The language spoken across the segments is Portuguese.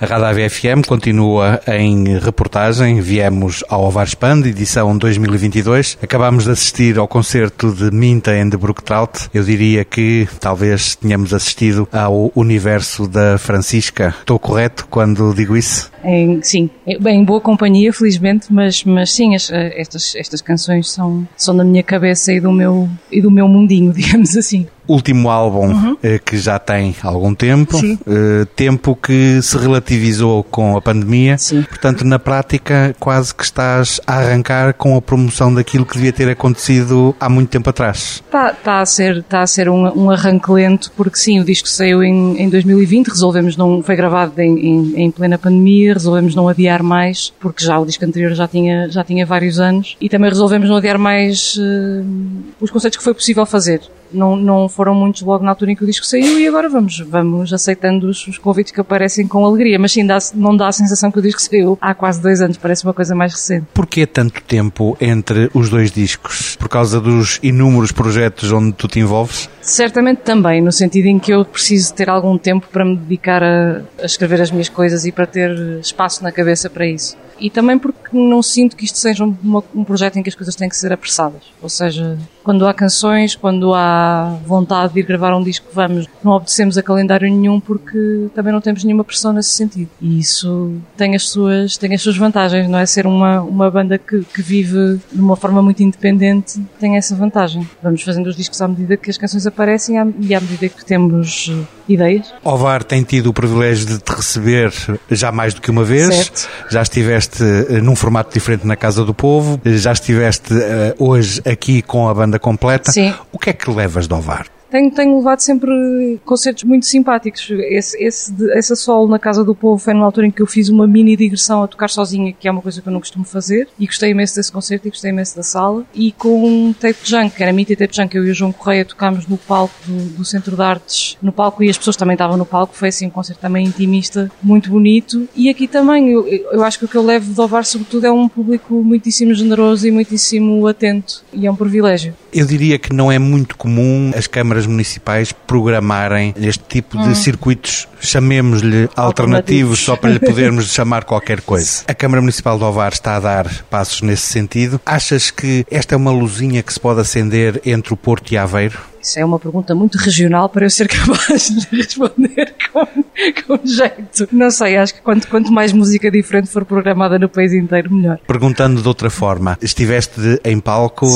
A Rádio AVFM continua em reportagem. Viemos ao Ovar Expand, edição 2022. Acabámos de assistir ao concerto de Minta and the Brooktrout. Eu diria que talvez tenhamos assistido ao universo da Francisca. Estou correto quando digo isso? Sim, em boa companhia, felizmente, mas sim, estas canções são da minha cabeça e do meu mundinho, digamos assim. Último álbum que já tem algum tempo, tempo que se relativizou com a pandemia. Sim. Portanto, na prática, quase que estás a arrancar com a promoção daquilo que devia ter acontecido há muito tempo atrás. Está a ser um arranque lento, porque sim, o disco saiu em 2020, foi gravado em plena pandemia, resolvemos não adiar mais, porque já o disco anterior já tinha vários anos, e também resolvemos não adiar mais os concertos que foi possível fazer. Não foram muitos logo na altura em que o disco saiu, e agora vamos aceitando os convites que aparecem com alegria, mas sim, não dá a sensação que o disco saiu há quase 2 anos, parece uma coisa mais recente. Porquê tanto tempo entre os 2 discos? Por causa dos inúmeros projetos onde tu te envolves? Certamente também, no sentido em que eu preciso ter algum tempo para me dedicar a escrever as minhas coisas e para ter espaço na cabeça para isso. E também porque não sinto que isto seja um projeto em que as coisas têm que ser apressadas. Ou seja, quando há canções, quando há vontade de ir gravar um disco, não obedecemos a calendário nenhum, porque também não temos nenhuma pressão nesse sentido. E isso tem as suas vantagens, não é? Ser uma banda que vive de uma forma muito independente tem essa vantagem. Vamos fazendo os discos à medida que as canções aparecem e à medida que temos ideias. Ovar tem tido o privilégio de te receber já mais do que uma vez. Certo. Já estiveste num formato diferente na Casa do Povo, já estiveste hoje aqui com a banda completa. Sim. O que é que levas de Ovar? Tenho levado sempre concertos muito simpáticos. Essa solo na Casa do Povo foi numa altura em que eu fiz uma mini digressão a tocar sozinha, que é uma coisa que eu não costumo fazer, e gostei imenso desse concerto e gostei imenso da sala. E com Tape Junk, que era Minta e Tape Junk, eu e o João Correia tocámos no palco do Centro de Artes, no palco, e as pessoas também estavam no palco. Foi assim um concerto também intimista, muito bonito. E aqui também, eu acho que o que eu levo de Ovar, sobretudo, é um público muitíssimo generoso e muitíssimo atento, e é um privilégio. Eu diria que não é muito comum as câmaras municipais programarem este tipo de circuitos, chamemos-lhe alternativos, só para lhe podermos chamar qualquer coisa. A Câmara Municipal de Ovar está a dar passos nesse sentido. Achas que esta é uma luzinha que se pode acender entre o Porto e Aveiro? Isso é uma pergunta muito regional para eu ser capaz de responder com jeito. Não sei, acho que quanto mais música diferente for programada no país inteiro, melhor. Perguntando de outra forma, estiveste em palco,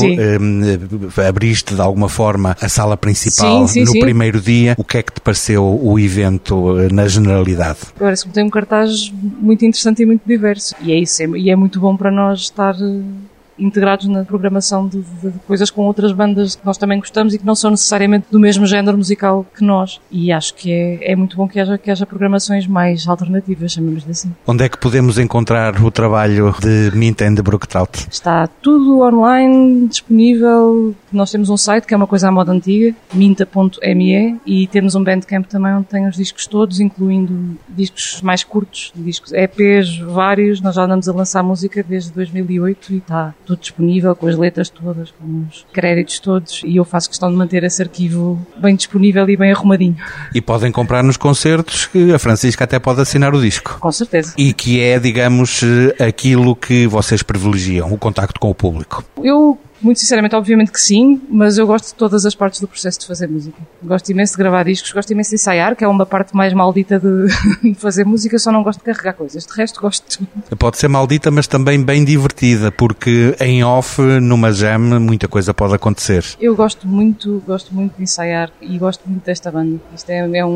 abriste de alguma forma a sala principal no primeiro dia. O que é que te pareceu o evento na generalidade? Parece-me que tem um cartaz muito interessante e muito diverso. E é isso, e é muito bom para nós estar integrados na programação de coisas com outras bandas que nós também gostamos e que não são necessariamente do mesmo género musical que nós. E acho que é muito bom que haja programações mais alternativas, chamemos-lhe assim. Onde é que podemos encontrar o trabalho de Minta and the Brooktrout? Está tudo online, disponível. Nós temos um site que é uma coisa à moda antiga, minta.me, e temos um Bandcamp também onde tem os discos todos, incluindo discos mais curtos, discos EPs vários. Nós já andamos a lançar música desde 2008 e está tudo disponível, com as letras todas, com os créditos todos, e eu faço questão de manter esse arquivo bem disponível e bem arrumadinho. E podem comprar nos concertos, que a Francisca até pode assinar o disco. Com certeza. E que é, digamos, aquilo que vocês privilegiam, o contacto com o público. Eu, muito sinceramente, obviamente que sim, mas eu gosto de todas as partes do processo de fazer música. Gosto imenso de gravar discos, gosto imenso de ensaiar, que é uma parte mais maldita de fazer música, só não gosto de carregar coisas. De resto, gosto de tudo. Pode ser maldita, mas também bem divertida, porque em off, numa jam, muita coisa pode acontecer. Eu gosto muito de ensaiar e gosto muito desta banda. Isto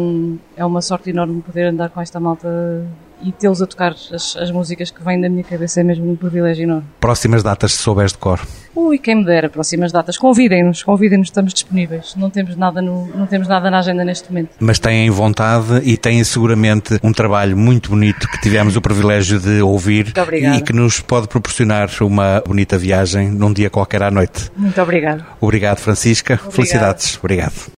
é uma sorte enorme poder andar com esta malta e tê-los a tocar as músicas que vêm da minha cabeça. É mesmo um privilégio enorme. Próximas datas, se souberes de cor? Ui, quem me dera, próximas datas. Convidem-nos, estamos disponíveis. Não temos nada na agenda neste momento. Mas têm vontade e têm seguramente um trabalho muito bonito que tivemos o privilégio de ouvir. Muito obrigada. E que nos pode proporcionar uma bonita viagem num dia qualquer à noite. Muito obrigada. Obrigado, Francisca. Obrigada. Felicidades. Obrigado.